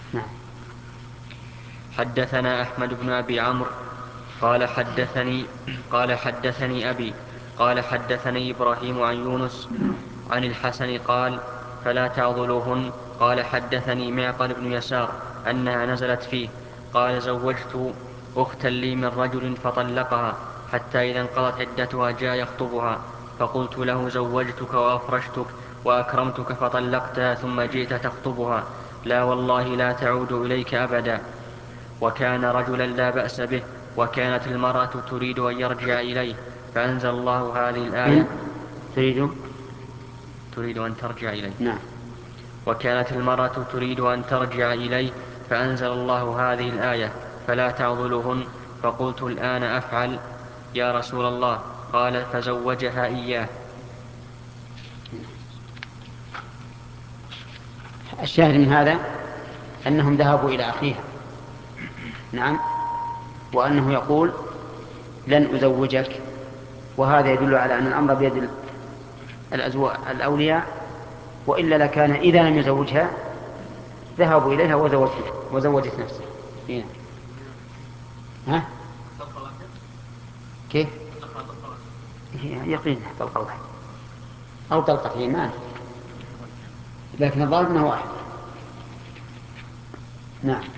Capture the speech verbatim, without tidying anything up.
نعم. حدثنا أحمد بن أبي عمرو قال حدثني قال حدثني أبي قال حدثني إبراهيم عن يونس عن الحسن قال فلا تعضلوهن. قال حدثني معقل بن يسار أنها نزلت فيه قال زوجت أختا لي من رجل فطلقها حتى إذا انقضت عدتها جاء يخطبها فقلت له زوجتك وأفرشتك وأكرمتك فطلقتها ثم جئت تخطبها لا والله لا تعود إليك أبدا. وكان رجلا لا بأس به وكانت المرأة تريد أن يرجع إليه فأنزل الله هذه الآية إن تريد. تريد أن ترجع إليه نعم. وكانت المرأة تريد أن ترجع إليه فأنزل الله هذه الآية فلا تعضلوهن. فقلت الآن أفعل يا رسول الله؟ قال فزوجها إياه. الشاهد من هذا أنهم ذهبوا إلى أخيها. نعم. وأنه يقول لن أزوجك، وهذا يدل على أن الأمر بيد الأولياء، وإلا لكان إذا لم يزوجها ذهبوا إليها وزوجت, وزوجت نفسه. هنا. ها؟ كيف؟ يقين طلقة واحدة أو طلقتين ما أدري، لكن الظاهر أنه واحد. نعم.